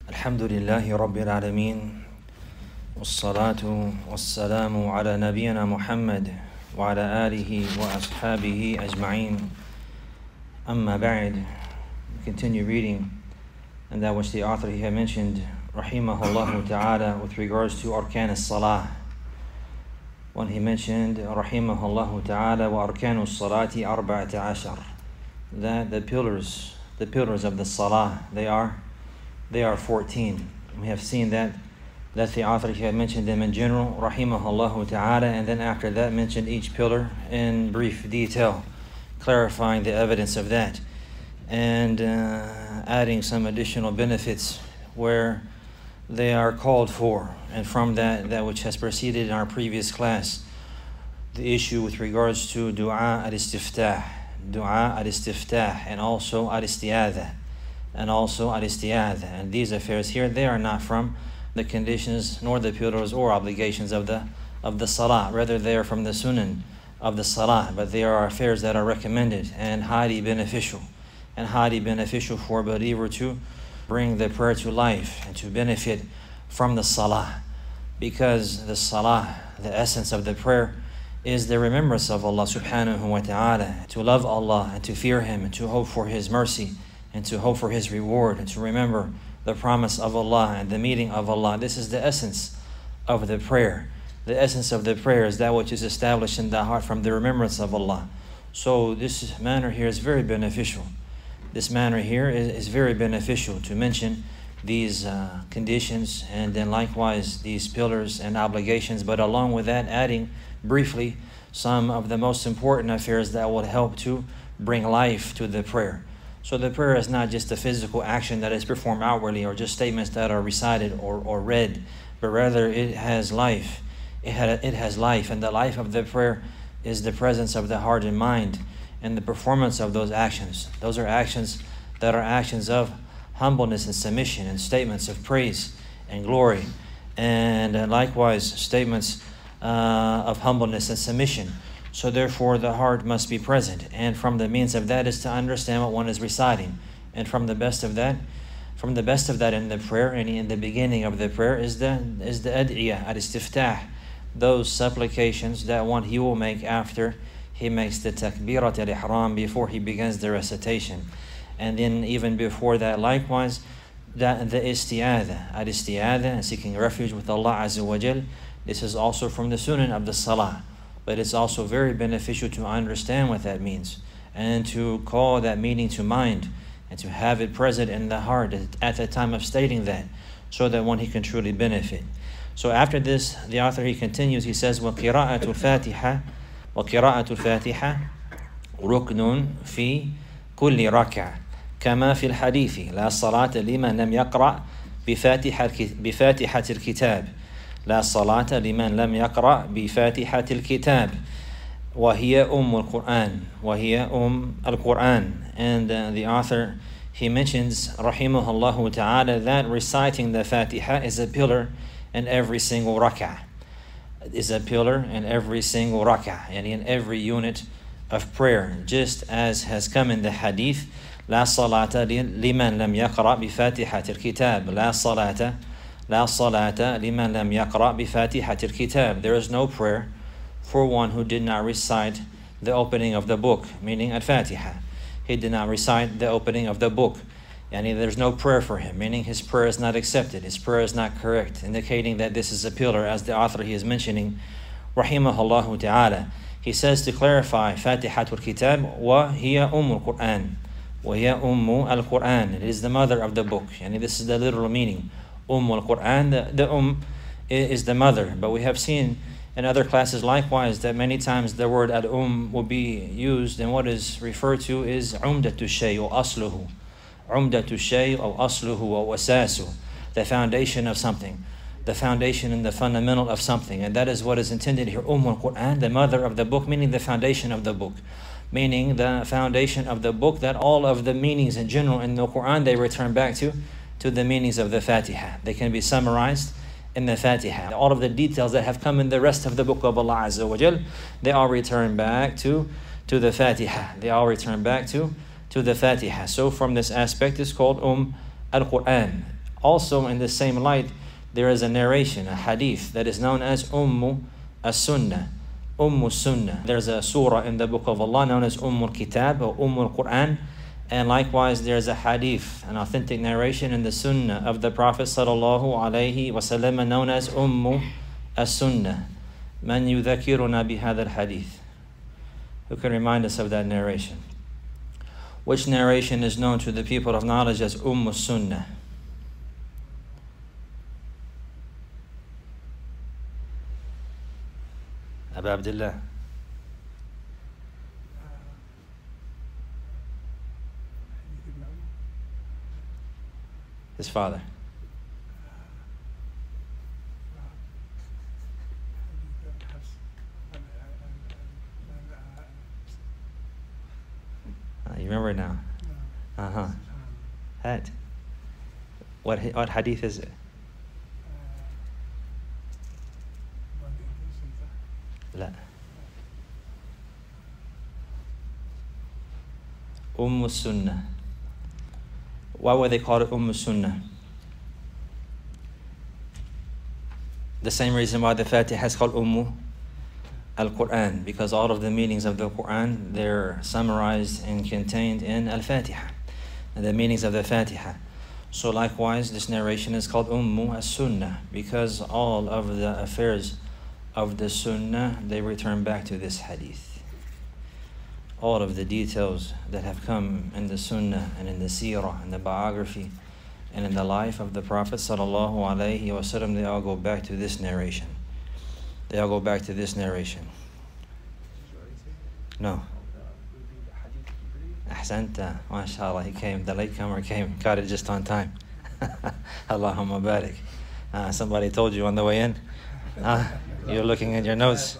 الحمد لله رب العالمين والصلاة والسلام على نبينا محمد وعلى آله وأصحابه أجمعين. أما بعد, continue reading, and that which the author he had mentioned, rahimahullah ta'ala, with regards to arkan as-salah. When he mentioned, rahimahullah ta'ala, wa arkanu as-salati 14, that the pillars of the salah, they are 14. We have seen that the author he had mentioned them in general, rahimahullah ta'ala, and then after that mentioned each pillar in brief detail, clarifying the evidence of that, and adding some additional benefits where they are called for. And from that which has proceeded in our previous class, the issue with regards to dua al-istiftah, and also al-isti'adha, and these affairs here, they are not from the conditions nor the pillars or obligations of the salah. Rather, they are from the sunan of the salah, but they are affairs that are recommended and highly beneficial for a believer to bring the prayer to life and to benefit from the salah, because the salah, the essence of the prayer, is the remembrance of Allah subhanahu wa ta'ala, to love Allah and to fear Him and to hope for His mercy and to hope for His reward and to remember the promise of Allah and the meeting of Allah. This is the essence of the prayer. The essence of the prayer is that which is established in the heart from the remembrance of Allah. So this manner here is very beneficial. This manner here is very beneficial to mention these conditions, and then likewise these pillars and obligations, but along with that adding briefly some of the most important affairs that will help to bring life to the prayer. So the prayer is not just a physical action that is performed outwardly or just statements that are recited or read, but rather it has life. It has life, and the life of the prayer is the presence of the heart and mind and the performance of those actions. Those are actions that are actions of humbleness and submission, and statements of praise and glory, and likewise statements of humbleness and submission. So therefore the heart must be present, and from the means of that is to understand what one is reciting. And from the best of that in the prayer and in the beginning of the prayer is the ad'iyah, al-istiftah, those supplications that he will make after he makes the takbirat al-ihram, before he begins the recitation. And then even before that, likewise, the isti'adha, and seeking refuge with Allah Azza wa Jal. This is also from the sunan of the salah, but it's also very beneficial to understand what that means and to call that meaning to mind and to have it present in the heart at the time of stating that, so that he can truly benefit. So after this, the author he continues, he says, وَقِرَاءَةُ الْفَاتِحَةِ رُكْنٌ فِي كُلِّ رَكْعَةٍ كما في الحديث لا صلاة لمن لم يقرأ بفاتحة الكتاب لا صلاة لمن لم يقرأ بفاتحة الكتاب وهي أم القرآن. And the author he mentions rahimahullah ta'ala that reciting the Fatiha is a pillar in every single rak'ah. And in every unit of prayer, just as has come in the hadith, لا صلاة لمن لم يقرأ بفاتحة الكتاب لا صلاة لمن لم يقرأ بفاتحة الكتاب. There is no prayer for one who did not recite the opening of the book, meaning al-Fatiha. He did not recite the opening of the book, and there's no prayer for him, meaning his prayer is not accepted, his prayer is not correct, indicating that this is a pillar, as the author he is mentioning, rahimahullah ta'ala. He says to clarify, Fatihatul Kitab wa hiya Qur'an. وَهِيَ أُمُّ الْقُرْآنِ. It is the mother of the book. And this is the literal meaning. Qur'an. The is the mother. But we have seen in other classes likewise that many times the word al-um will be used, and what is referred to is umdatu shay or asluhu. Umdatu shay or asluhu or wasasu. The foundation of something. The foundation and the fundamental of something. And that is what is intended here. Qur'an, the mother of the book, meaning the foundation of the book. Meaning the foundation of the book, that all of the meanings in general in the Quran, they return back to the meanings of the Fatiha. They can be summarized in the Fatiha. All of the details that have come in the rest of the book of Allah Azza wa Jal, they all return back to the Fatiha. They all return back to the Fatiha. So from this aspect, it's called al-Quran. Also, in the same light, there is a narration, a hadith, that is known as as-Sunnah. Sunnah. There's a surah in the book of Allah known as al-Kitab or al-Quran. And likewise, there's a hadith, an authentic narration in the Sunnah of the Prophet sallallahu alaihi wasallam known as as-Sunnah. Man yudhakiruna bihadha al-hadith. Who can remind us of that narration? Which narration is known to the people of knowledge as Sunnah? Abu Abdullah. His father. You remember it now? Had. What hadith is it? لا. Sunnah. Why were they called Sunnah? The same reason why the Fatiha is called al-Quran, because all of the meanings of the Quran, they're summarized and contained in al-Fatiha, and the meanings of the Fatiha. So likewise, this narration is called as-Sunnah, because all of the affairs of the Sunnah, they return back to this hadith. All of the details that have come in the Sunnah and in the Seerah and the biography and in the life of the Prophet sallallahu alaihi wasallam, they all go back to this narration. They all go back to this narration. No. Ahsanta, mashallah, he came, the latecomer came, got it just on time. Allahumma barik. Somebody told you on the way in? You're looking at your notes.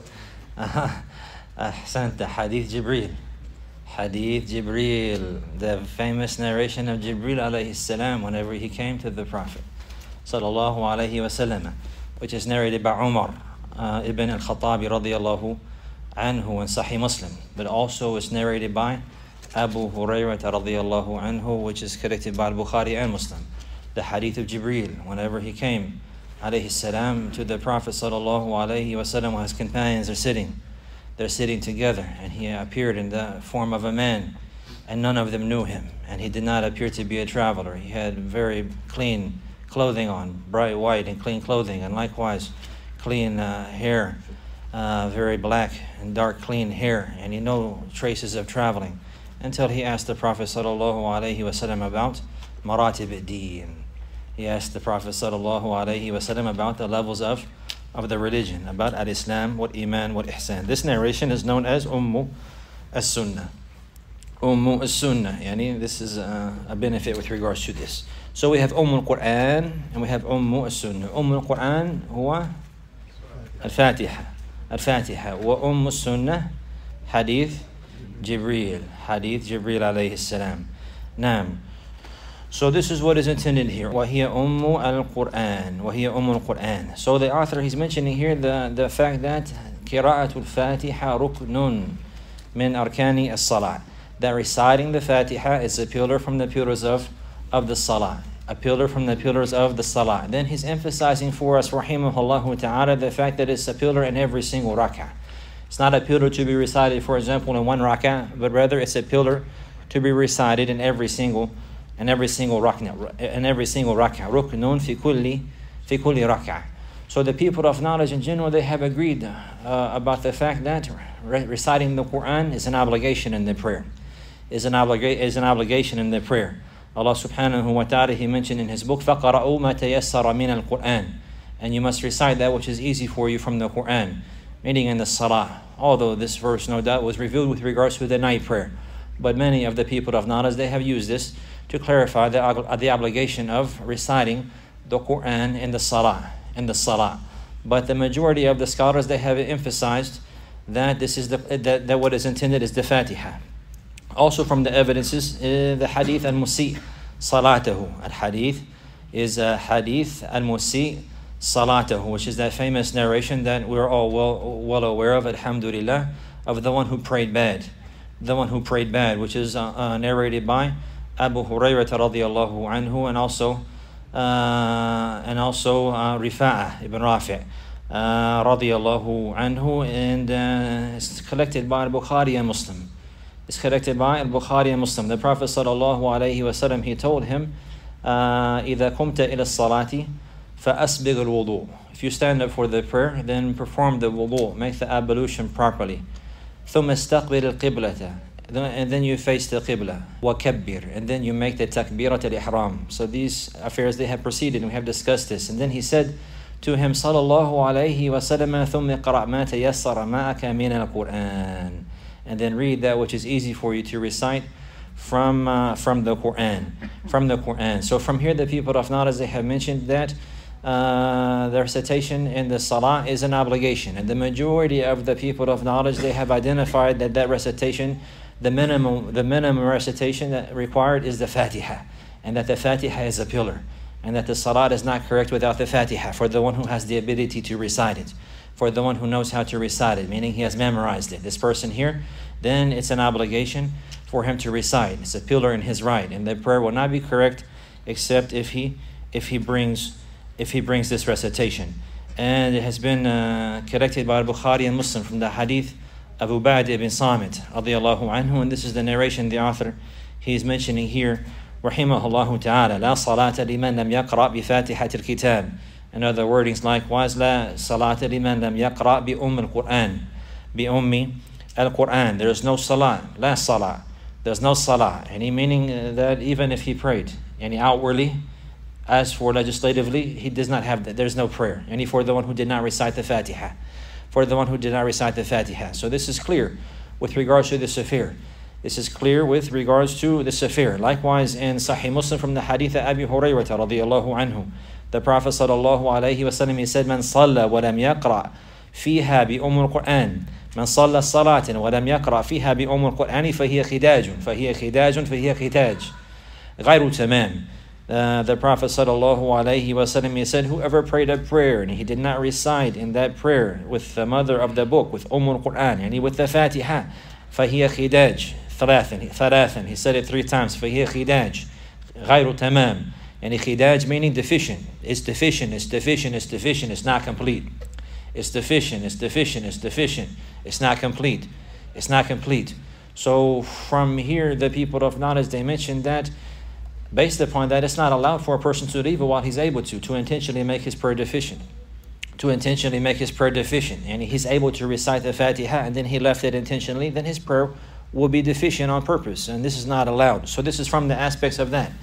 Ahsanta, Hadith Jibreel. Hadith Jibreel, the famous narration of Jibreel alayhi salam whenever he came to the Prophet sallallahu alayhi wasallam, which is narrated by Umar ibn al-Khattabi radiyallahu anhu in Sahih Muslim, but also is narrated by Abu Hurairah radiyallahu anhu, which is collected by Bukhari and Muslim. The Hadith of Jibreel, whenever he came alayhi salam to the Prophet sallallahu alayhi wasallam, while his companions are sitting. They're sitting together, and he appeared in the form of a man, and none of them knew him, and he did not appear to be a traveler. He had very clean clothing on, bright white and clean clothing, and likewise clean hair, very black and dark clean hair, and he no traces of traveling, until he asked the Prophet sallallahu alaihi wasallam about maratib ad-din. He asked the Prophet sallallahu alaihi wasallam about the levels of the religion, about al-Islam, what iman, what ihsan. This narration is known as as-Sunnah. As-Sunnah, yani this is a benefit with regards to this. So we have al-Quran and we have as-Sunnah. Al-Quran huwa al-Fatiha. Al-Fatiha. Wa as-Sunnah Hadith Jibreel. Hadith Jibreel alayhi salam. Naam. So this is what is intended here. وَهِيَ al-Qur'an. وَهِيَ al-Qur'an. So the author, he's mentioning here the fact that قراءة الفاتحة ركن من أركان الصلاة. That reciting the Fatiha is a pillar from the pillars of the Salah. A pillar from the pillars of the Salah. Then he's emphasizing for us, rahimahullah ta'ala, the fact that it's a pillar in every single rak'ah. It's not a pillar to be recited, for example, in one rak'ah, but rather it's a pillar to be recited in every single rak'ah. Ruknun fi kulli rak'ah. So the people of knowledge in general, they have agreed about the fact that reciting the Quran is an obligation in the prayer. Is an obligation in the prayer. Allah subhanahu wa ta'ala, He mentioned in His book, فَقَرَأُوا مَا تَيَسَّرَ مِنَ الْقُرْآنِ. And you must recite that which is easy for you from the Quran, meaning in the Salah. Although this verse, no doubt, was revealed with regards to the night prayer. But many of the people of knowledge, they have used this to clarify the obligation of reciting the Quran in the Salah. But the majority of the scholars, they have emphasized that this is that what is intended is the Fatiha. Also from the evidences, the Hadith al-Musi' Salatahu. Al-Hadith is Hadith al-Musi' Salatahu, which is that famous narration that we're all well aware of, alhamdulillah, of the one who prayed bad. The one who prayed bad, which is narrated by Abu Hurairah radiyallahu anhu, and also and also Rifa'ah ibn Rafi' radiyallahu anhu, and it's collected by Al-Bukhari and Muslim. It's collected by Al-Bukhari and Muslim. The Prophet sallallahu alayhi wa sallam, he told him, إِذَا قُمْتَ إِلَى الصَّلَاةِ فَأَسْبِغُ الْوُضُوء. If you stand up for the prayer, then perform the wudu, make the ablution properly. ثُمَّ اسْتَقْبِلِ الْقِبْلَةَ. And then you face the qibla. وَكَبِّرْ. And then you make the takbirat al-ihram. So these affairs, they have proceeded, and we have discussed this. And then he said to him, sallallahu alayhi wa sallam, ثُمَّ اقْرَأْ مَا تَيَسَّرَ مَعَكَ مِنَ الْقُرْآنِ. And then read that which is easy for you to recite from the Quran. So from here, the people of knowledge, they have mentioned that the recitation in the salah is an obligation, and the majority of the people of knowledge, they have identified that recitation, the minimum recitation that required is the Fatiha, and that the Fatiha is a pillar, and that the salat is not correct without the Fatiha for the one who has the ability to recite it, for the one who knows how to recite it, meaning he has memorized it. This person here, then it's an obligation for him to recite. It's a pillar in his right, and the prayer will not be correct except if he brings this recitation. And it has been collected by Al-Bukhari and Muslim from the hadith of Ubadah ibn Samit radiyallahu anhu, and this is the narration the author he is mentioning here, rahimahullah ta'ala, la salata liman lam yaqra bi fatihatil kitab. And other wordings likewise, la salata liman lam yaqra bi al-Qur'an, bi ummi al-Qur'an. There is no salah, la salah. There's no salah. Any meaning that even if he prayed, any outwardly, as for legislatively, he does not have that. There's no prayer. Any for the one who did not recite the Fatiha. For the one who did not recite the Fatiha. So this is clear with regards to this affair. This is clear with regards to this affair. Likewise, in Sahih Muslim from the hadith of Abi Hurayrah radiyallahu anhu, the Prophet sallallahu alayhi wa sallam, he said, Man salla wa lam yaqra fiha bi al-Qur'an. Man salla salatin wa lam yaqra fiha bi al-Qur'ani fahiya khidajun. Fahiya khitaj. Ghayru tamam. The Prophet sallallahu alayhi wa sallam, he said, whoever prayed a prayer and he did not recite in that prayer with the mother of the book, with al-Qur'an, and with the Fatiha, فَهِيَ خِدَاج ثَلَاثًا. He said it 3 times. فَهِيَ خِدَاج غَيْرُ تَمَامٍ. And khidaj meaning deficient. It's deficient, it's not complete. It's deficient, it's not complete. So from here, the people of knowledge, they mentioned that based upon that, it's not allowed for a person to leave it while he's able to intentionally make his prayer deficient. And he's able to recite the Fatiha, and then he left it intentionally, then his prayer will be deficient on purpose, and this is not allowed. So this is from the aspects of that.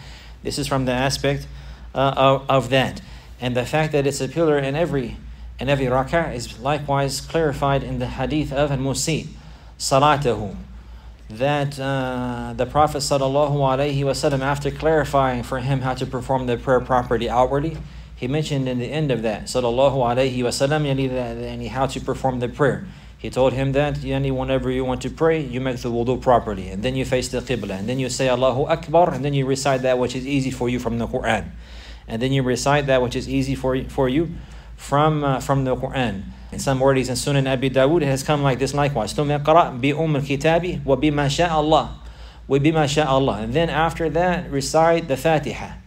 Of that. And the fact that it's a pillar in every rak'ah is likewise clarified in the hadith of al-Musi salatahu. That the Prophet sallallahu alayhi wa sallam, after clarifying for him how to perform the prayer properly outwardly, he mentioned in the end of that, sallallahu alayhi wa sallam, how to perform the prayer. He told him that whenever you want to pray, you make the wudu properly, and then you face the qibla, and then you say Allahu Akbar, and then you recite that which is easy for you from the Quran. And then you recite that which is easy for you from the Quran. In some wordings in Sunan Abi Dawud, it has come like this likewise. ثُمَّ اقْرَأْ بِأُمِّ الْكِتَابِ وَبِمَا شَاءَ اللَّهِ. And then after that, recite the Fatiha.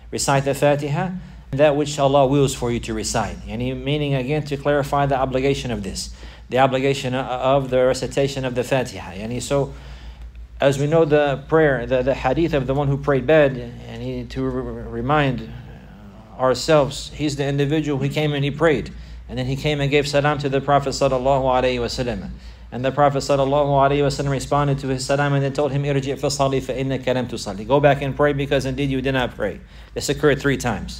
That which Allah wills for you to recite. Meaning again to clarify the obligation of this. The obligation of the recitation of the Fatiha. So, as we know, the prayer, the hadith of the one who prayed bad, and to remind ourselves, he's the individual who came and he prayed. And then he came and gave salam to the Prophet sallallahu alaihi wasallam. And the Prophet sallallahu alaihi wasallam responded to his salam and then told him, Irji' fasalli fa innaka lam tusalli. Go back and pray because indeed you did not pray. This occurred 3 times.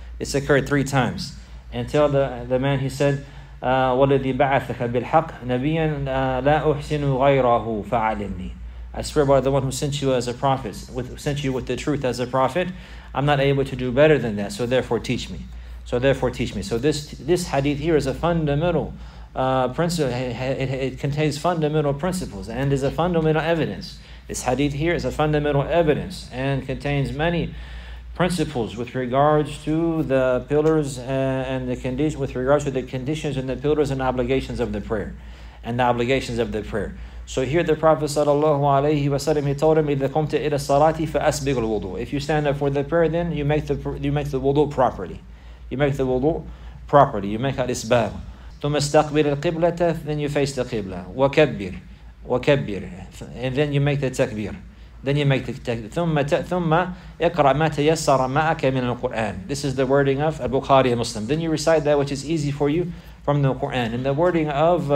Until the man, he said, وَالَّذِي بَعَثَكَ بِالْحَقِّ نَبِيًّا لَا أُحْسِنُ غَيْرَهُ فَعَلِمْنِي. I swear by the one who sent you as a prophet, sent you with the truth as a prophet, I'm not able to do better than that, so therefore teach me. So this hadith here is a fundamental principle. It contains fundamental principles and is a fundamental evidence. This hadith here is a fundamental evidence and contains many principles with regards to the pillars and the condition, with regards to the conditions and the pillars and obligations of the prayer. So here the Prophet ﷺ, he told him, إِذَا قُمْتَ إِلَى الصَّلَاةِ فَأَسْبِغُ الْوُضُوء. If you stand up for the prayer, then you make the wudu properly. You make the wudu properly. You make al-isbagh. ثُمَّ اسْتَقْبِلِ الْقِبْلَةَ. Then you face the qibla. وَكَبِّرْ. And then you make the takbir. Then you make the takbir. ثُمَّ اقْرَأْ مَا تَيَسَّرَ مَعَكَ مِنَ الْقُرْآنِ. This is the wording of Al-Bukhari and Muslim. Then you recite that which is easy for you from the Quran. And the wording of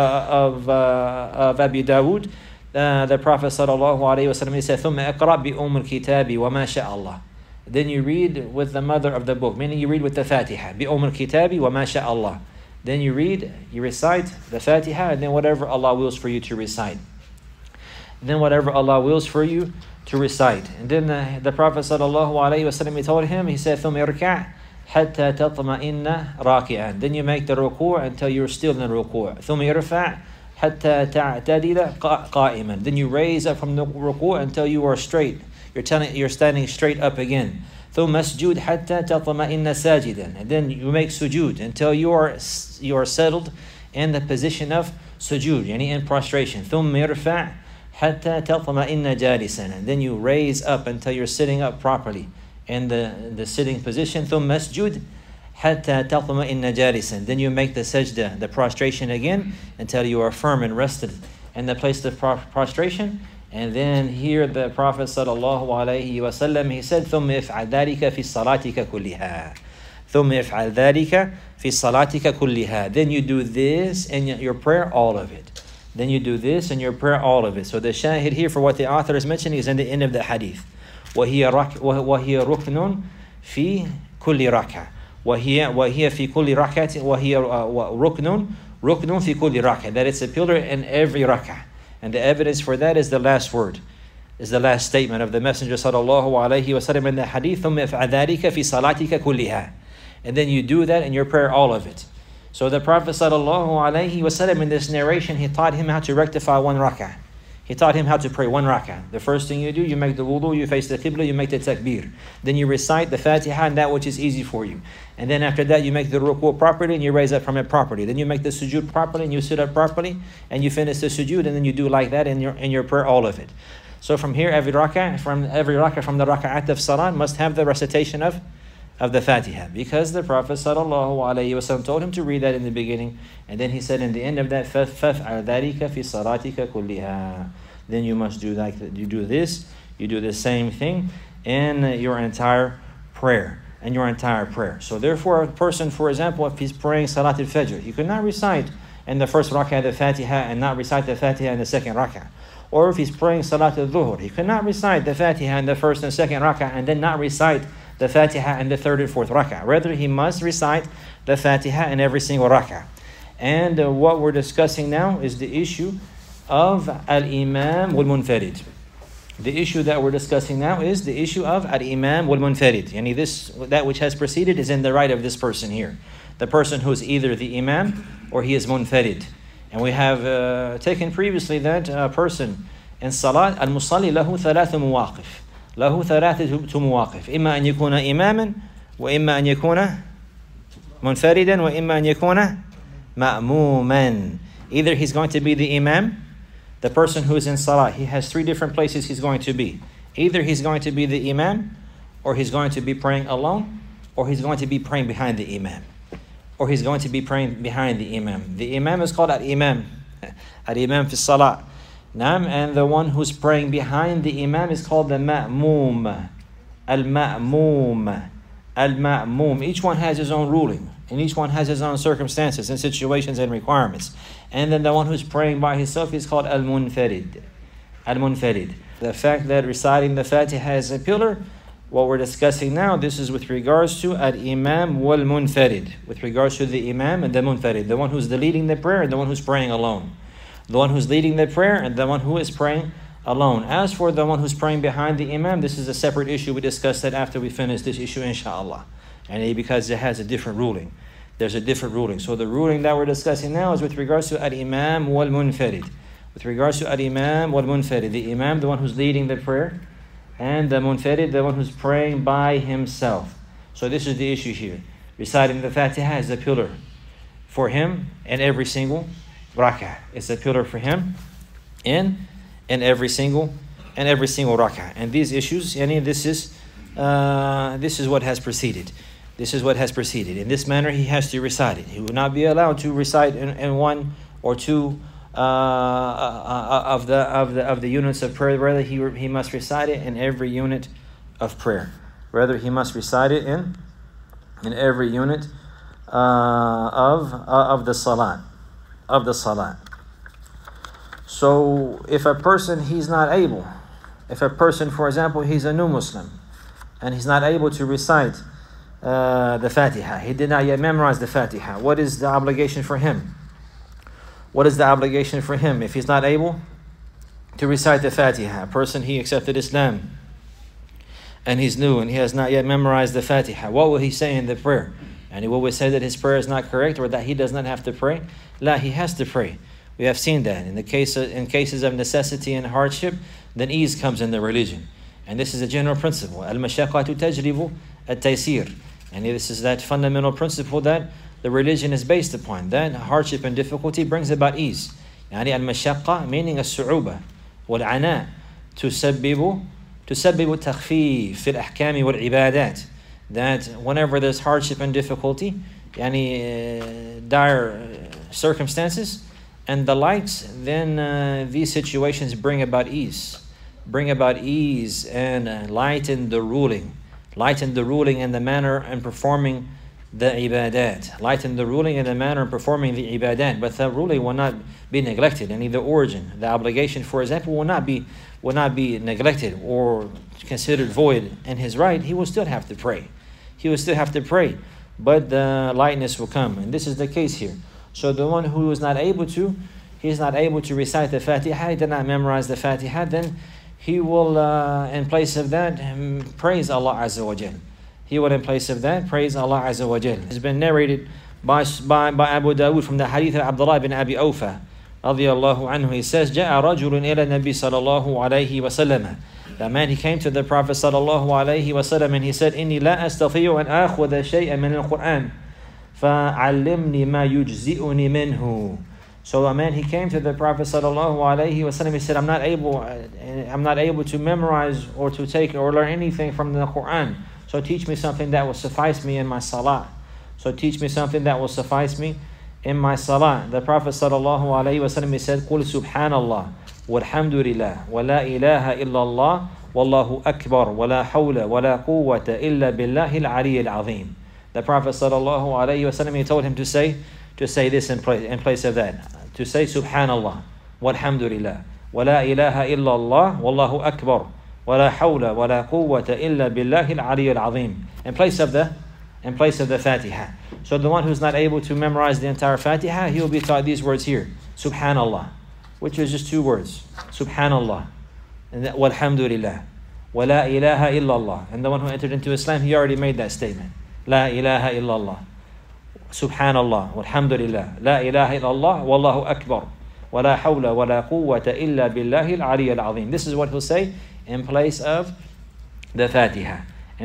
Abi Dawood, the Prophet ﷺ, he said, ثُمَّ اقْرَأْ بِأُمِّ الْكِتَابِ وَمَا شَاءَ اللَّهُ. Then you read with the mother of the book, meaning you read with the Fatiha. بِأُمِّ الْكِتَابِ وَمَا شَاءَ اللَّهُ. Then you recite the Fatiha, and then whatever Allah wills for you to recite. Then whatever Allah wills for you to recite. And then the Prophet ﷺ, he told him, he said, ثُمَّ اِرْكَعْ حَتَّى تَطْمَئِنَّ رَاكِعًا. Then you make the ruku' until you're still in the ruku'. ثُمَّ اِرْفَعْ حَتَّى تَعْتَدِلَ قَائِمًا. Then you raise up from the ruku' until you are straight. You're standing straight up again. ثُمَّ اسْجُدْ حَتَّى تَطْمَئِنَّ سَاجِدًا. And then you make sujood until you are settled in the position of sujood, yani in prostration. ثُمَّ اِرْفَعْ حَتَّى تَطْمَئِنَّ جَالِسًا. And then you raise up until you're sitting up properly in the sitting position. ثُمَّ اسْجُدْ حَتَّى تَطْمَئِنَّ جَالِسًا. Then you make the sajda, the prostration again, until you are firm and rested in the place of prostration. And then here the Prophet ﷺ, he said, ثُمَّ اِفْعَلْ ذَلِكَ فِي صَلَاتِكَ كُلِّهَا. ثُمَّ اِفْعَلْ ذَلِكَ فِي صَلَاتِكَ كُلِّهَا. Then you do this in your prayer, all of it. Then you do this in your prayer, all of it. So the shahid here for what the author is mentioning is in the end of the hadith. وَهِيَ رُكْنٌ فِي كُلِّ رَكْعَةٍ. وَهِيَ فِي كُلِّ رَكْعَةٍ. وَهِيَ رُكْنٌ فِي كُلِّ رَكْعَةٍ. That it's a pillar in every rak'ah. And the evidence for that is the last word, is the last statement of the Messenger ﷺ in the hadith, ثُمَّ اِفْعَلْ ذَلِكَ فِي صَلَاتِكَ كُلِّهَا. And then you do that in your prayer, all of it. So the Prophet ﷺ in this narration, he taught him how to rectify one rak'ah. He taught him how to pray one rak'ah. The first thing you do, you make the wudu, you face the qibla, you make the takbir. Then you recite the Fatiha and that which is easy for you. And then after that, you make the ruku' properly and you raise up from it properly. Then you make the sujood properly and you sit up properly and you finish the sujood, and then you do like that in your prayer, all of it. So from here, every rak'ah from the rak'at of salat must have the recitation of the Fatiha, because the Prophet ﷺ told him to read that in the beginning, and then he said in the end of that, فَفْعَلْ ذَلِكَ فِي صَلَاتِكَ كُلِّهَا. Then you must do like that. You do this. You do the same thing in your entire prayer. So therefore, a person, for example, if he's praying Salat al-Fajr, he could not recite in the first rak'ah the Fatiha and not recite the Fatiha in the second rak'ah. Or if he's praying Salat al-Dhuhr, he could not recite the Fatiha in the first and second rak'ah and then not recite the Fatiha in the third and fourth rak'ah. Rather, he must recite the Fatiha in every single rak'ah. And what we're discussing now is the issue of al-Imam wal-Munfarid. The issue that we're discussing now is the issue of al-Imam wal-Munfarid. Yani that which has preceded is in the right of this person here. The person who is either the Imam or he is Munfarid. And we have taken previously that person in Salat, al-Musalli lahu thalathu muwaqif. له ثلاثة مواقف، إما أن يكون إماما وإما أن يكون منفردا وإما أن يكون مأموما. Either he's going to be the imam, the person who is in salah. He has three different places he's going to be. Either he's going to be the imam, or he's going to be praying alone, or he's going to be praying behind the imam. Or he's going to be praying behind the imam. The imam is called al-imam. Al-imam fi salah. And the one who's praying behind the imam is called the ma'moom. Al-ma'moom. Al-ma'moom. Each one has his own ruling, and each one has his own circumstances and situations and requirements. And then the one who's praying by himself is called al-munfarid. Al-munfarid. The fact that reciting the Fatiha is a pillar, what we're discussing now, this is with regards to al-imam wal-munfarid. With regards to the imam and the munfarid. The one who's leading the prayer and the one who's praying alone. The one who's leading the prayer and the one who is praying alone. As for the one who's praying behind the imam, this is a separate issue. We discussed that after we finish this issue, inshallah. And because it has a different ruling. There's a different ruling. So the ruling that we're discussing now is with regards to al-imam wal-munfarid. With regards to al-imam wal-munfarid. The imam, the one who's leading the prayer, and the munfarid, the one who's praying by himself. So this is the issue here. Reciting the Fatiha is a pillar for him in every single rak'ah. It's a pillar for him in every single rak'ah. And these issues, this is what has preceded. This is what has preceded. In this manner, he has to recite it. He will not be allowed to recite in one or two of the units of prayer. Rather, he must recite it in every unit of prayer. Rather, he must recite it in every unit of the salat. So, if a person, for example, he's a new Muslim, and he's not able to recite the Fatiha, he did not yet memorize the Fatiha, what is the obligation for him? What is the obligation for him if he's not able to recite the Fatiha? A person, he accepted Islam, and he's new, and he has not yet memorized the Fatiha. What will he say in the prayer? And will we say that his prayer is not correct, or that he does not have to pray? La, he has to pray. We have seen that. In cases of necessity and hardship, then ease comes in the religion. And this is a general principle. Al-mashaqqatu tajribu at-taysir. And this is that fundamental principle that the religion is based upon. That hardship and difficulty brings about ease. Yani al-mashaqqa, meaning as-su'uba, wal-ana, تسبب التخفيف في الأحكام والعبادات. That whenever there's hardship and difficulty, dire circumstances and the likes, then these situations bring about ease and lighten the ruling and the manner and performing the ibadat. Lighten the ruling and the manner and performing the ibadat. But the ruling will not be neglected. And the origin, the obligation, for example, will not be neglected or considered void in his right. He will still have to pray. But the lightness will come. And this is the case here. So the one who is not able to, he's not able to recite the Fatiha, he did not memorize the Fatiha, then he will, in place of that, praise Allah Azza wa Jal. He will, in place of that, praise Allah Azza wa Jal. It's been narrated by Abu Dawood from the hadith of Abdullah bin Abi Awfa, radiyallahu anhu. He says, جاء رجل إلى النبي صلى الله عليه وسلم. That man, he came to the Prophet sallallahu alaihi wasallam, and he said, إني لا أستطيع أن آخذ شيئا من القرآن فعلمني ما يجزئني منه. So a man, he came to the Prophet sallallahu alaihi wasallam. He said, I'm not able to memorize or to take or learn anything from the Quran. So teach me something that will suffice me in my salah. The Prophet sallallahu alaihi wasallam, he said, قل سبحان الله والحمد لله ولا إله إلا الله والله أكبر ولا حول ولا قوة إلا بالله العلي العظيم. The Prophet sallallahu alaihi wasallam, he told him to say this in place of that. To say Subhanallah, walhamdulillah, wa la ilaha illallah, wallahu akbar, wa la hawla wa la quwwata illa billahi al-ali al-azim. In place of the Fatiha. So the one who's not able to memorize the entire Fatiha, he will be taught these words here. Subhanallah, which is just two words. Subhanallah, and that walhamdulillah, wa la ilaha illallah. And the one who entered into Islam, he already made that statement. La ilaha illallah. Subhanallah, walhamdulillah, la ilaha illallah, wallahu akbar, wa la hawla wa la quwwata illa billahi al-ali al-azim. This is what he'll say in place of the Fatiha.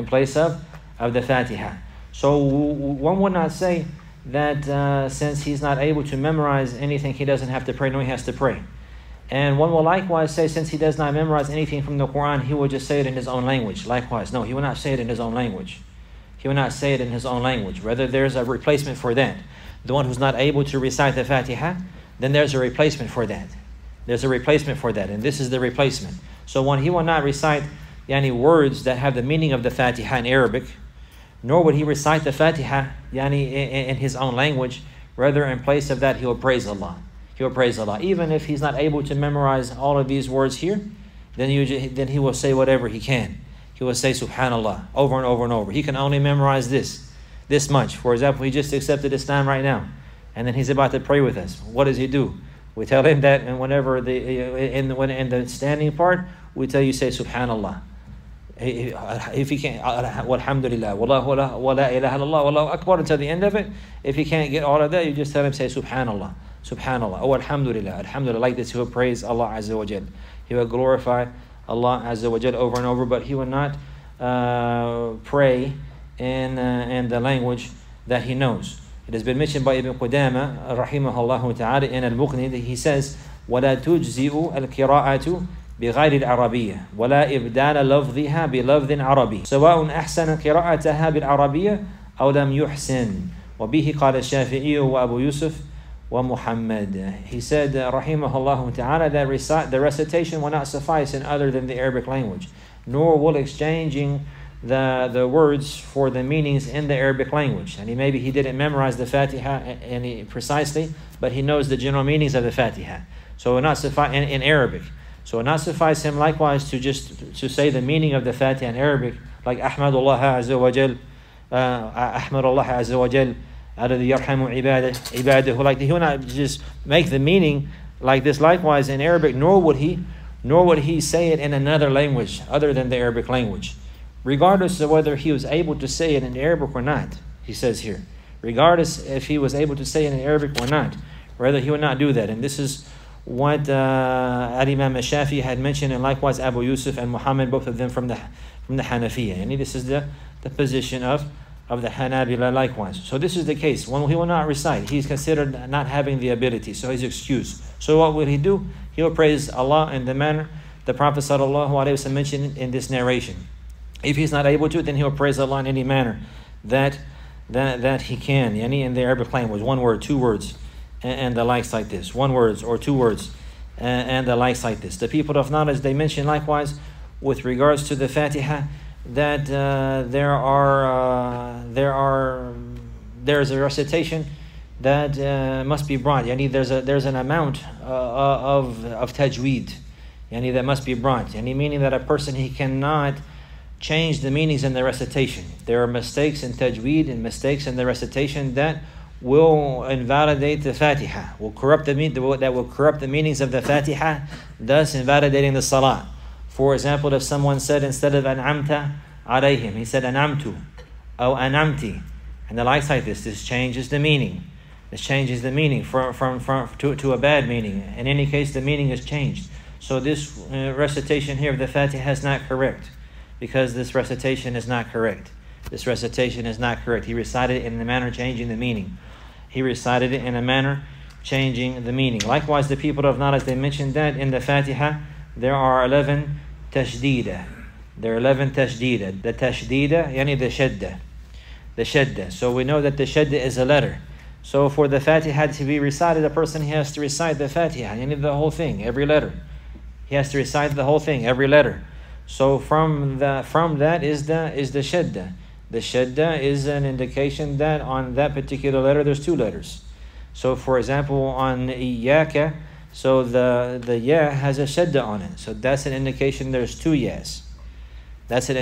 So one would not say that since he's not able to memorize anything, he doesn't have to pray. No, he has to pray. And one will likewise say, since he does not memorize anything from the Quran, he will just say it in his own language. Likewise, no, he will not say it in his own language. Rather, there's a replacement for that. The one who's not able to recite the Fatiha, then there's a replacement for that. And this is the replacement. So when he will not recite words that have the meaning of the Fatiha in Arabic, nor would he recite the Fatiha in his own language. Rather, in place of that, he will praise Allah. Even if he's not able to memorize all of these words here, then he will say whatever he can. He will say Subhanallah over and over and over. He can only memorize this much. For example, he just accepted Islam right now, and then he's about to pray with us. What does he do? We tell him that, and whenever in the standing part, we tell you say Subhanallah. If he can't, Walhamdulillah, wa la ilaha illallah, wallahu akbar until the end of it. If he can't get all of that, you just tell him say Subhanallah, oh Alhamdulillah, like this. He will praise Allah Azza wa Jal. He will glorify Allah Azza wa Jal over and over, but he will not pray in the language that he knows. It has been mentioned by Ibn Qudama rahimahullah ta'ala in Al-Mughni that he says, ولا تجزئ القراءة بغير العربية ولا إبدال لفظها بلفظ عربي سواء أحسن قراءتها بالعربية أو لم يحسن وبه قال الشافعي وأبو يوسف ومحمد. He said, rahimahullah ta'ala, that the recitation will not suffice in other than the Arabic language, nor will exchanging the words for the meanings in the Arabic language. And maybe he didn't memorize the Fatiha precisely, but he knows the general meanings of the Fatiha. So it will not suffice in Arabic. So it will not suffice him likewise to say the meaning of the Fatiha in Arabic, like Ahmadullah Azza wa Jal, Ahmadullah Azza wa Jal, alladhi yarhamu ibadahu. Like he will not just make the meaning like this likewise in Arabic, nor would he say it in another language other than the Arabic language. Regardless of whether he was able to say it in Arabic or not, he says here. Regardless if he was able to say it in Arabic or not, rather he would not do that. And this is what Al-Imam al-Shafi had mentioned, and likewise Abu Yusuf and Muhammad, both of them from the Hanafiya. And this is the position of the Hanabila likewise. So this is the case. When he will not recite, he's considered not having the ability, so he's excused. So what will he do? He will praise Allah in the manner the Prophet ﷺ mentioned in this narration. If he's not able to, then he will praise Allah in any manner that he can, in the Arabic language, one word, two words, and the likes like this. One words or two words, and the likes like this. The people of knowledge, they mention likewise with regards to the Fatiha that there's a recitation that must be brought. There's an amount of tajweed, that must be brought. Meaning that a person, he cannot change the meanings in the recitation. There are mistakes in tajweed and mistakes in the recitation that will invalidate the Fatiha, that will corrupt the meanings of the Fatiha, thus invalidating the Salah. For example, if someone said instead of an'amta alayhim, he said an'amtu or an'amti, and the likes like this changes the meaning. This changes the meaning to a bad meaning. In any case, the meaning is changed. So this recitation here of the Fatiha is not correct, because this recitation is not correct. This recitation is not correct. He recited it in a manner changing the meaning. Likewise, the people of knowledge, they mentioned that in the Fatiha, there are 11 tashdida. There are 11 tashdida. The tashdida, the shadda. So we know that the shadda is a letter. So for the Fatiha to be recited, a person has to recite the Fatiha, the whole thing, every letter. He has to recite the whole thing, every letter. So from that is the shadda. The shadda is an indication that on that particular letter there's two letters. So for example, on iyaka, so the ya has a shadda on it. So that's an indication there's two yas. Rabbil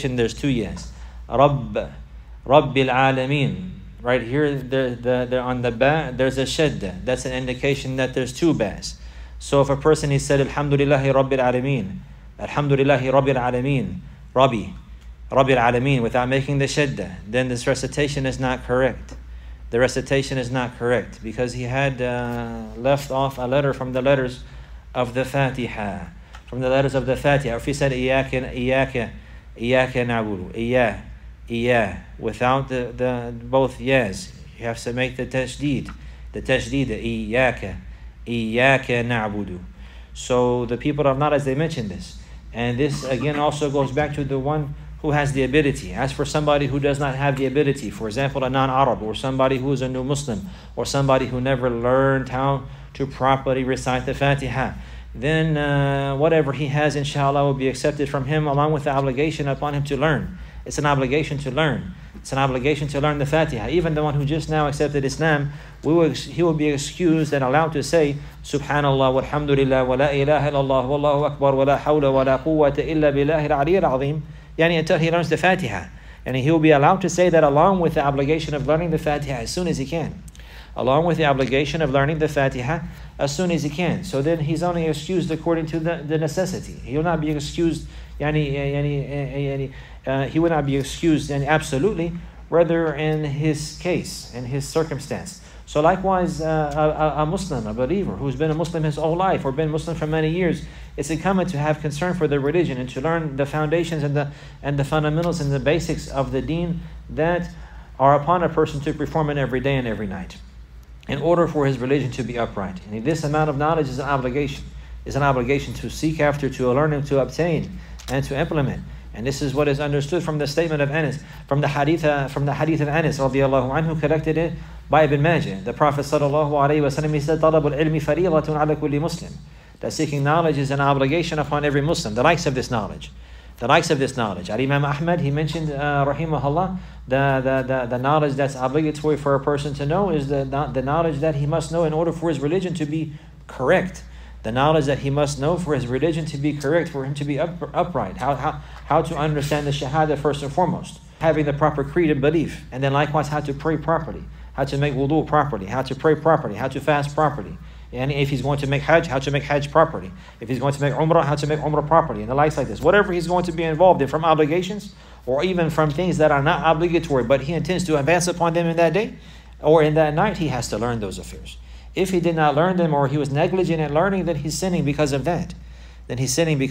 Alameen. Right here, on the ba, there's a shadda. That's an indication that there's two bas. So if a person, he said, Alhamdulillahi Rabbil Alameen, Alhamdulillahi Rabbil Alameen, Rabbil Alameen, without making the shadda, then this recitation is not correct. The recitation is not correct, because he had left off a letter from the letters of the Fatiha. Or if he said, Iyaka na'budu, without the both yes, you have to make the tashdid, iyaka na'budu. So the people of knowledge, they mentioned this, and this again also goes back to the one who has the ability. As for somebody who does not have the ability, for example, a non-Arab, or somebody who is a new Muslim, or somebody who never learned how to properly recite the Fatiha, then whatever he has, inshallah, will be accepted from him, along with the obligation upon him to learn. It's an obligation to learn. It's an obligation to learn the Fatiha. Even the one who just now accepted Islam, he will be excused and allowed to say, Subhanallah, walhamdulillah, wa la ilaha illallah, wallahu akbar, wa la hawla wa la quwwata illa billahi al-aliyyil azim, until he learns the Fatiha. And he will be allowed to say that along with the obligation of learning the Fatiha as soon as he can. Along with the obligation of learning the Fatiha as soon as he can. So then he's only excused according to the necessity. He will not be excused, he would not be excused absolutely, rather in his case, in his circumstance. So likewise, a Muslim, a believer, who's been a Muslim his whole life, or been Muslim for many years, it's incumbent to have concern for the religion and to learn the foundations and the fundamentals and the basics of the deen that are upon a person to perform it every day and every night. in order for his religion to be upright. And this amount of knowledge is an obligation. It's an obligation to seek after, to learn, and to obtain, and to implement. And this is what is understood from the statement of Anas, from the hadith of Anas radiallahu anhu, collected it by Ibn Majah. The Prophet sallallahu alaihi wasallam, he said, "Talabul ilmi fariidatun ala kulli Muslim." That seeking knowledge is an obligation upon every Muslim. The likes of this knowledge. The likes of this knowledge. Imam Ahmad, he mentioned, rahimahullah, the knowledge that's obligatory for a person to know is the knowledge that he must know in order for his religion to be correct. The knowledge that he must know for his religion to be correct, for him to be upright. How to understand the Shahada first and foremost. Having the proper creed and belief. And then likewise how to pray properly. How to make wudu properly. How to pray properly. How to fast properly. And if he's going to make Hajj, how to make Hajj properly. If he's going to make Umrah, how to make Umrah properly. And the likes like this. Whatever he's going to be involved in from obligations, or even from things that are not obligatory, but he intends to advance upon them in that day, or in that night, he has to learn those affairs. If he did not learn them, or he was negligent in learning, then he's sinning because of that. And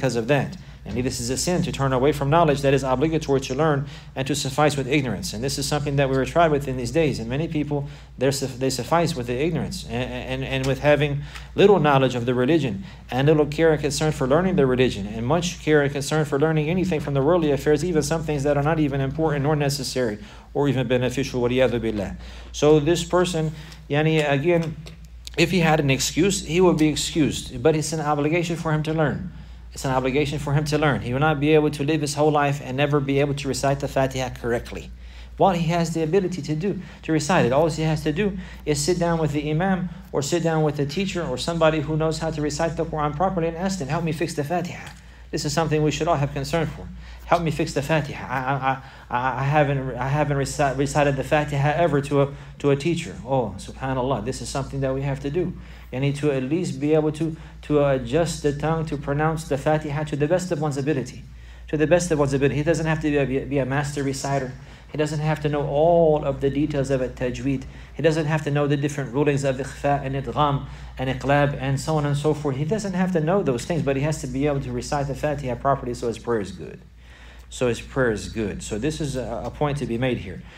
this is a sin, to turn away from knowledge that is obligatory to learn and to suffice with ignorance. And this is something that we are tried with in these days. And many people, they suffice with the ignorance and with having little knowledge of the religion and little care and concern for learning the religion, and much care and concern for learning anything from the worldly affairs, even some things that are not even important nor necessary or even beneficial. Waliyadhu billah. So this person, again, if he had an excuse, he would be excused. But it's an obligation for him to learn. It's an obligation for him to learn. He will not be able to live his whole life and never be able to recite the Fatiha correctly. While he has the ability to recite it, all he has to do is sit down with the Imam, or sit down with a teacher, or somebody who knows how to recite the Quran properly, and ask them, help me fix the Fatiha. This is something we should all have concern for. Help me fix the Fatiha. I haven't recited the Fatiha ever to a teacher. Oh, subhanallah, this is something that we have to do. You need to at least be able to adjust the tongue to pronounce the Fatiha to the best of one's ability. To the best of one's ability. He doesn't have to be a master reciter. He doesn't have to know all of the details of tajweed. He doesn't have to know the different rulings of ikhfa and idgham and iqlab and so on and so forth. He doesn't have to know those things, but he has to be able to recite the Fatiha properly so his prayer is good. So this is a point to be made here.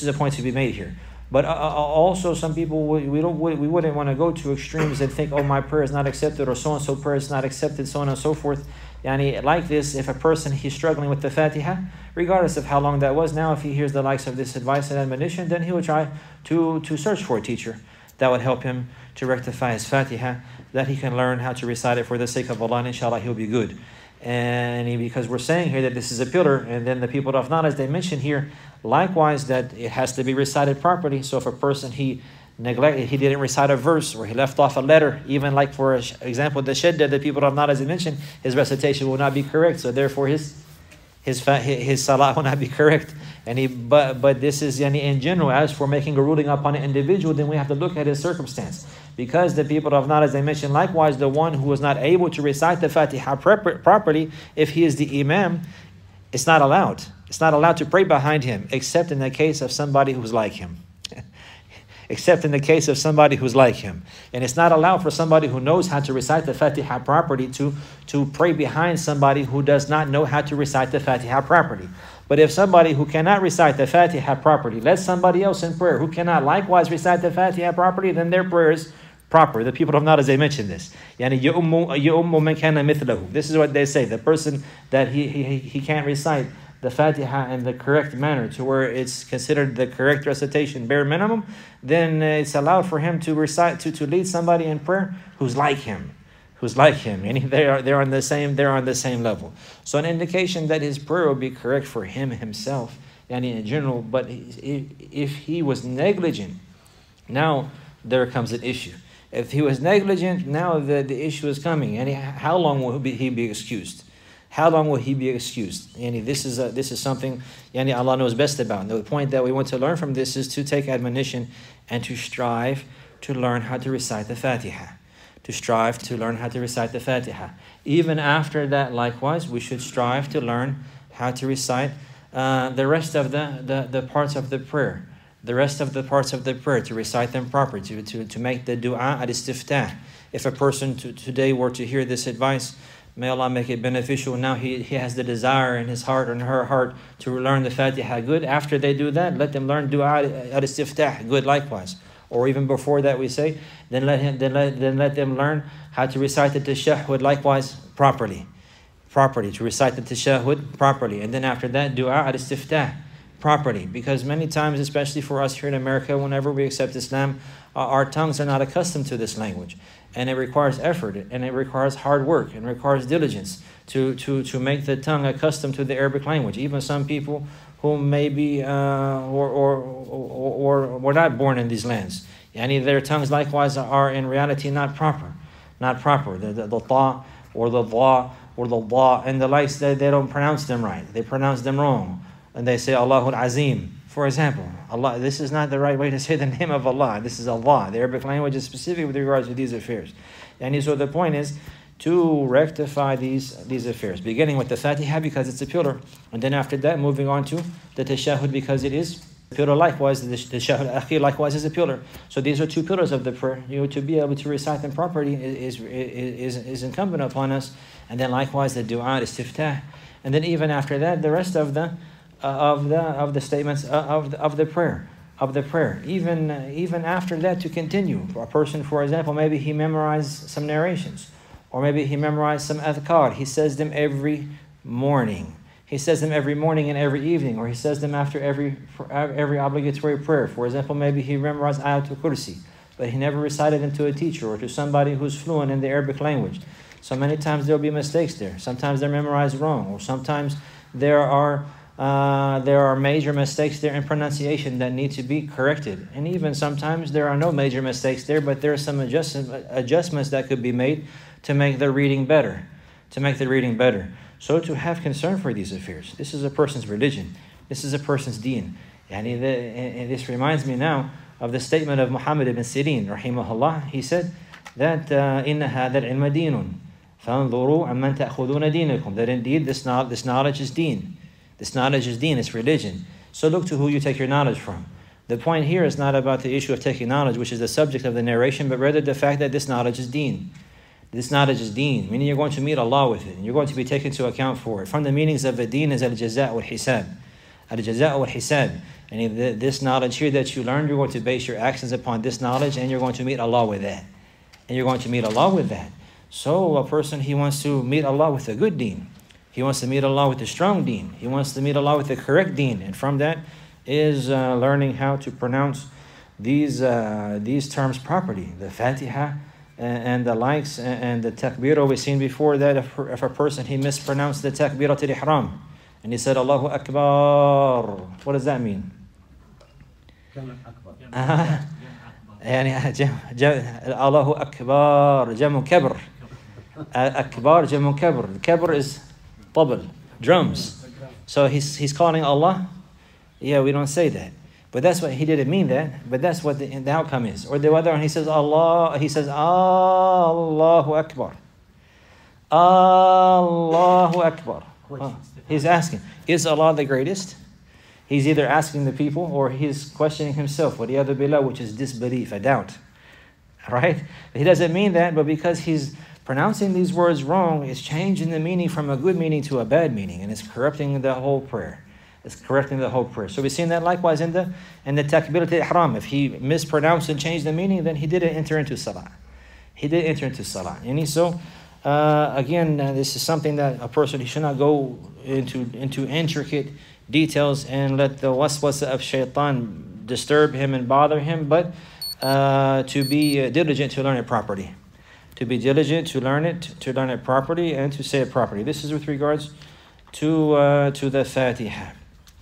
But also some people, we wouldn't want to go to extremes and think, oh, my prayer is not accepted, or so-and-so prayer is not accepted, so on and so forth. Like this, if a person, he's struggling with the Fatiha, regardless of how long that was, now if he hears the likes of this advice and admonition, then he will try to search for a teacher that would help him to rectify his Fatiha, that he can learn how to recite it for the sake of Allah, and inshallah he'll be good. And because we're saying here that this is a pillar, and then the people of knowledge, they mention here likewise that it has to be recited properly. So if a person, he didn't recite a verse, or he left off a letter, even like for example the shadda, the people of knowledge, they mention, his recitation will not be correct. So therefore his salah will not be correct. But this is in general. As for making a ruling upon an individual, then we have to look at his circumstance. Because the people of knowledge, they mention likewise the one who was not able to recite the Fatiha properly, if he is the Imam, it's not allowed. It's not allowed to pray behind him, except in the case of somebody who's like him. Except in the case of somebody who's like him. And it's not allowed for somebody who knows how to recite the Fatiha properly to pray behind somebody who does not know how to recite the Fatiha properly. But if somebody who cannot recite the Fatiha properly lets somebody else in prayer who cannot likewise recite the Fatiha properly, then their prayer is proper. The people of knowledge, they mention this. This is what they say. The person that he can't recite the Fatiha in the correct manner, to where it's considered the correct recitation, bare minimum, then it's allowed for him to recite, to lead somebody in prayer who's like him. And they're on the same level. So an indication that his prayer will be correct for him himself, and in general. But if he was negligent, now there comes an issue. If he was negligent, now the issue is coming. And how long will he be excused? How long will he be excused? And this is something Allah knows best about. And the point that we want to learn from this is to take admonition and to strive to learn how to recite the Fatiha. Even after that, likewise, we should strive to learn how to recite the rest of the parts of the prayer. To recite them properly, to make the dua al-istiftah. If a person today were to hear this advice, may Allah make it beneficial. Now he has the desire in his heart and her heart to learn the Fatiha good. After they do that, let them learn dua al-istiftah good likewise. or even before that we say, then let them learn how to recite the tashahhud likewise properly, to recite the tashahhud properly. And then after that, dua al-istiftah properly. Because many times, especially for us here in America, whenever we accept Islam, our tongues are not accustomed to this language. And it requires effort, and it requires hard work, and requires diligence to make the tongue accustomed to the Arabic language. Even some people who may be or were not born in these lands, their tongues likewise are in reality not proper. The ta or the dha or the dha and the likes, they don't pronounce them right. They pronounce them wrong, and they say Allahul Azim, for example. Allah, this is not the right way to say the name of Allah. This is Allah. The Arabic language is specific with regards to these affairs. And so the point is to rectify these affairs, beginning with the Fatiha because it's a pillar, and then after that moving on to the Tashahhud because it is a pillar likewise. The Tashahhud Akhir likewise is a pillar. So these are two pillars of the prayer. To be able to recite them properly is incumbent upon us. And then likewise the Dua Istiftah, and then even after that the rest of the statements of the prayer. Even after that to continue. For a person, for example, maybe he memorized some narrations, or maybe he memorized some adhkar. He says them every morning. He says them every morning and every evening, or he says them after every obligatory prayer. For example, maybe he memorized Ayatul Kursi, but he never recited them to a teacher or to somebody who's fluent in the Arabic language. So many times there will be mistakes there. Sometimes they're memorized wrong, or sometimes there are major mistakes there in pronunciation that need to be corrected. And even sometimes there are no major mistakes there, but there are some adjustments that could be made to make the reading better. So to have concern for these affairs. This is a person's religion. This is a person's deen. And this reminds me now of the statement of Muhammad ibn Sirin, rahimahullah. He said that إِنَّ هَذَا الْعِلْمَ دِينٌ فَانْظُرُوا عَمَّنْ تَأْخُذُونَ دِينَكُمْ. That indeed this knowledge is deen. This knowledge is deen, it's religion. So look to who you take your knowledge from. The point here is not about the issue of taking knowledge, which is the subject of the narration, but rather the fact that this knowledge is deen. This knowledge is deen, meaning you're going to meet Allah with it, and you're going to be taken into account for it. From the meanings of the deen is al-jaza' wal-hisab. Al-jaza' wal-hisab. And this knowledge here that you learned, you're going to base your actions upon this knowledge, and you're going to meet Allah with that. So a person, he wants to meet Allah with a good deen. He wants to meet Allah with a strong deen. He wants to meet Allah with the correct deen. And from that is learning how to pronounce these terms properly. The Fatiha and the likes and the takbirah. We've seen before that if a person, he mispronounced the takbiratul ihram and he said Allahu Akbar. What does that mean? Allahu Akbar, Jamu Kabr. Akbar, Jamu Kabr. Kabr is tabl, drums. So he's calling Allah. Yeah, we don't say that. But that's what he didn't mean that. But that's what the outcome is. Or the other one, he says Allah. He says Allahu Akbar. Allahu Akbar. He's asking, is Allah the greatest? He's either asking the people or he's questioning himself. Waliyadu billah, which is disbelief, a doubt. Right? He doesn't mean that, but because he's pronouncing these words wrong, it's changing the meaning from a good meaning to a bad meaning, and it's corrupting the whole prayer. So we've seen that likewise in the takbiratul ihram. If he mispronounced and changed the meaning, then he didn't enter into salah. And so again, this is something that a person, he should not go into intricate details and let the waswasa of shaitan disturb him and bother him, but to be diligent to learn it properly. To be diligent to learn it properly and to say it properly. This is with regards to the Fatiha.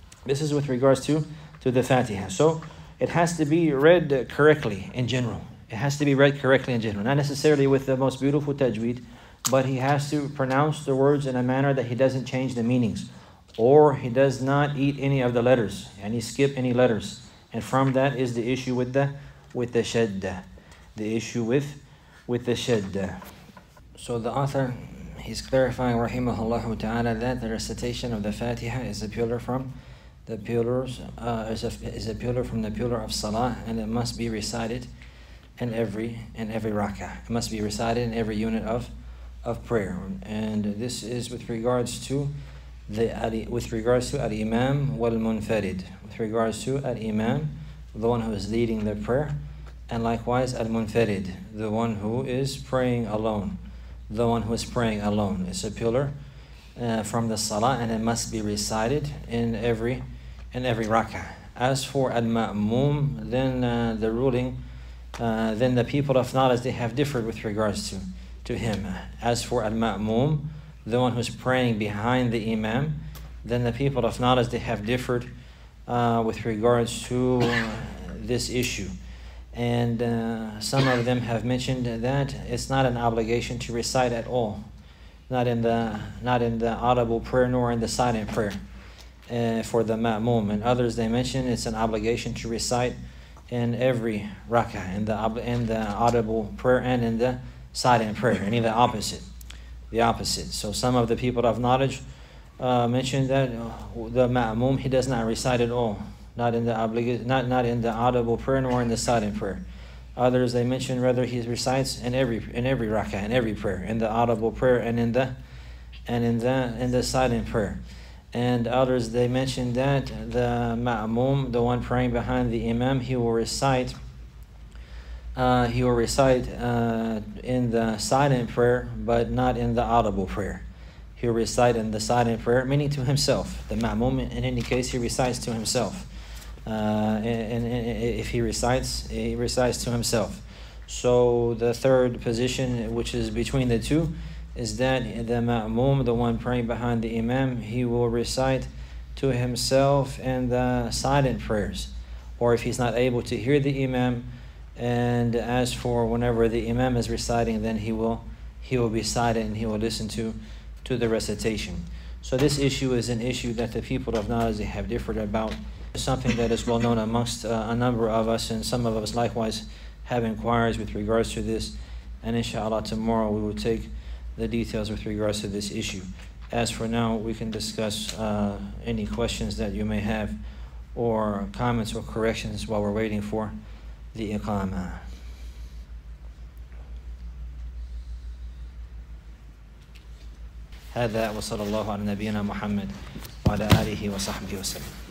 So it has to be read correctly in general. Not necessarily with the most beautiful tajweed, but he has to pronounce the words in a manner that he doesn't change the meanings, or he does not eat any of the letters and he skip any letters. And from that is the issue with the shadda. The shadda. So the author, he's clarifying, rahimahullah ta'ala, that the recitation of the Fatiha is a pillar from the pillars, is a pillar from the pillar of salah, and it must be recited in every rak'ah. It must be recited in every unit of prayer. And this is with regards to al-imam wal-munfarid. With regards to al-imam, the one who is leading the prayer, And likewise, al-munfarid, the one who is praying alone. The one who is praying alone. It's a pillar from the salah, and it must be recited in every rak'ah. As for al-ma'mum, then the ruling, then the people of knowledge, they have differed with regards to him. As for al-ma'mum, the one who's praying behind the imam, then the people of knowledge, they have differed with regards to this issue. And some of them have mentioned that it's not an obligation to recite at all, not in the audible prayer nor in the silent prayer for the ma'mum. And others, they mention it's an obligation to recite in every rak'ah, in the audible prayer and in the silent prayer, and even the opposite. So some of the people of knowledge mentioned that the ma'mum, he does not recite at all, not in the audible prayer nor in the silent prayer. Others, they mention rather he recites in every rak'ah, in every prayer, in the audible prayer and in the silent prayer. And others, they mention that the ma'mum, the one praying behind the imam, he will recite in the silent prayer, but not in the audible prayer. He'll recite in the silent prayer, meaning to himself. The ma'mum, in any case, he recites to himself. And if he recites to himself. So the third position, which is between the two, is that the ma'mum, the one praying behind the imam, he will recite to himself in the silent prayers. Or if he's not able to hear the imam, and as for whenever the imam is reciting, then he will be silent and he will listen to the recitation. So this issue is an issue that the people of knowledge, they have differed about. It's something that is well known amongst a number of us, and some of us likewise have inquiries with regards to this. And inshallah, tomorrow we will take the details with regards to this issue. As for now, we can discuss any questions that you may have, or comments or corrections while we're waiting for the iqamah. هذا وصلى الله على نبينا محمد وعلى آله وصحبه وسلم.